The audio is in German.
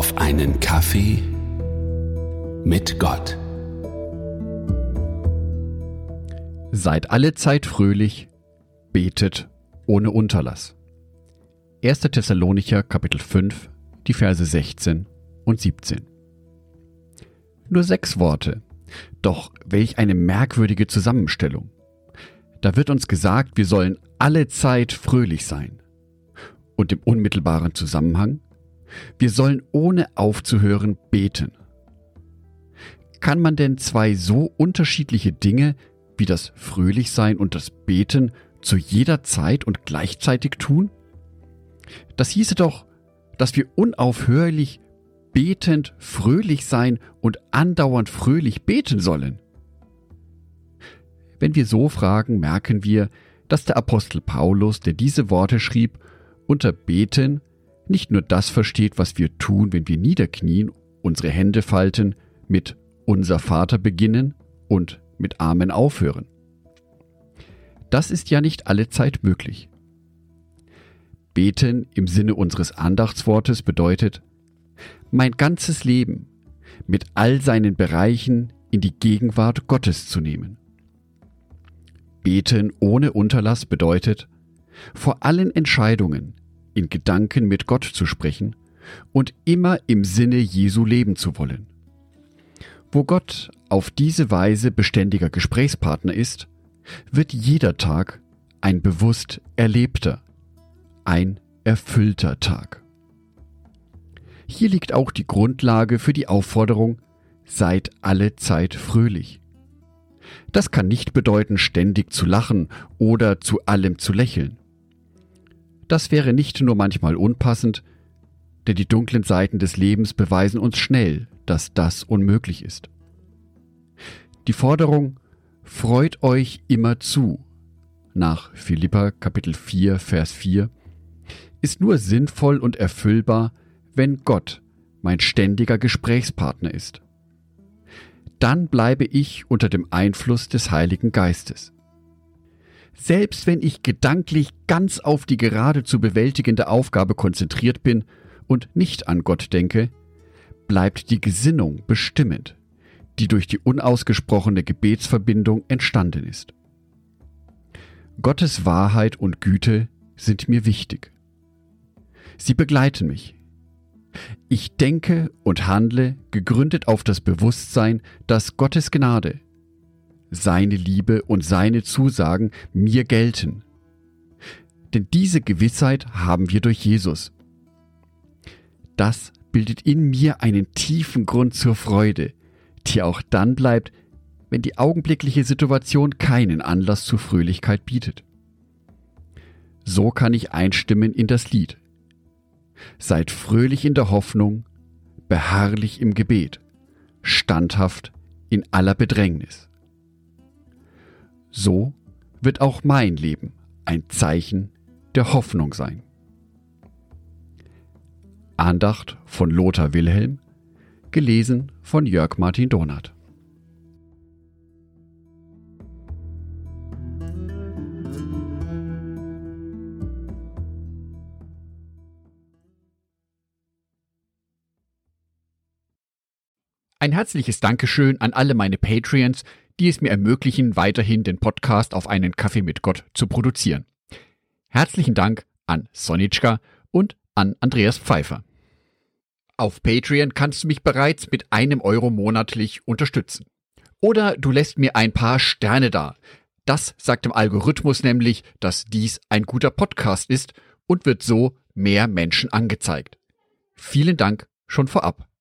auf einen Kaffee mit Gott. Seid alle Zeit fröhlich, betet ohne Unterlass. 1. Thessalonicher Kapitel 5, die Verse 16 und 17. Nur 6 Worte, doch welch eine merkwürdige Zusammenstellung. Da wird uns gesagt, wir sollen alle Zeit fröhlich sein. Und im unmittelbaren Zusammenhang, wir sollen ohne aufzuhören beten. Kann man denn 2 so unterschiedliche Dinge wie das Fröhlichsein und das Beten zu jeder Zeit und gleichzeitig tun? Das hieße doch, dass wir unaufhörlich betend fröhlich sein und andauernd fröhlich beten sollen. Wenn wir so fragen, merken wir, dass der Apostel Paulus, der diese Worte schrieb, unter Beten nicht nur das versteht, was wir tun, wenn wir niederknien, unsere Hände falten, mit Unser Vater beginnen und mit Amen aufhören. Das ist ja nicht alle Zeit möglich. Beten im Sinne unseres Andachtswortes bedeutet, mein ganzes Leben mit all seinen Bereichen in die Gegenwart Gottes zu nehmen. Beten ohne Unterlass bedeutet, vor allen Entscheidungen in Gedanken mit Gott zu sprechen und immer im Sinne Jesu leben zu wollen. Wo Gott auf diese Weise beständiger Gesprächspartner ist, wird jeder Tag ein bewusst erlebter, ein erfüllter Tag. Hier liegt auch die Grundlage für die Aufforderung, seid alle Zeit fröhlich. Das kann nicht bedeuten, ständig zu lachen oder zu allem zu lächeln. Das wäre nicht nur manchmal unpassend, denn die dunklen Seiten des Lebens beweisen uns schnell, dass das unmöglich ist. Die Forderung »Freut euch immer zu« nach Philipper Kapitel 4, Vers 4 ist nur sinnvoll und erfüllbar, wenn Gott mein ständiger Gesprächspartner ist. Dann bleibe ich unter dem Einfluss des Heiligen Geistes. Selbst wenn ich gedanklich ganz auf die gerade zu bewältigende Aufgabe konzentriert bin und nicht an Gott denke, bleibt die Gesinnung bestimmend, die durch die unausgesprochene Gebetsverbindung entstanden ist. Gottes Wahrheit und Güte sind mir wichtig. Sie begleiten mich. Ich denke und handle gegründet auf das Bewusstsein, dass Gottes Gnade, seine Liebe und seine Zusagen mir gelten. Denn diese Gewissheit haben wir durch Jesus. Das bildet in mir einen tiefen Grund zur Freude, die auch dann bleibt, wenn die augenblickliche Situation keinen Anlass zur Fröhlichkeit bietet. So kann ich einstimmen in das Lied. Seid fröhlich in der Hoffnung, beharrlich im Gebet, standhaft in aller Bedrängnis. So wird auch mein Leben ein Zeichen der Hoffnung sein. Andacht von Lothar Wilhelm, gelesen von Jörg Martin Donath. Ein herzliches Dankeschön an alle meine Patreons, die es mir ermöglichen, weiterhin den Podcast auf einen Kaffee mit Gott zu produzieren. Herzlichen Dank an Sonitschka und an Andreas Pfeiffer. Auf Patreon kannst du mich bereits mit €1 monatlich unterstützen. Oder du lässt mir ein paar Sterne da. Das sagt dem Algorithmus nämlich, dass dies ein guter Podcast ist und wird so mehr Menschen angezeigt. Vielen Dank schon vorab.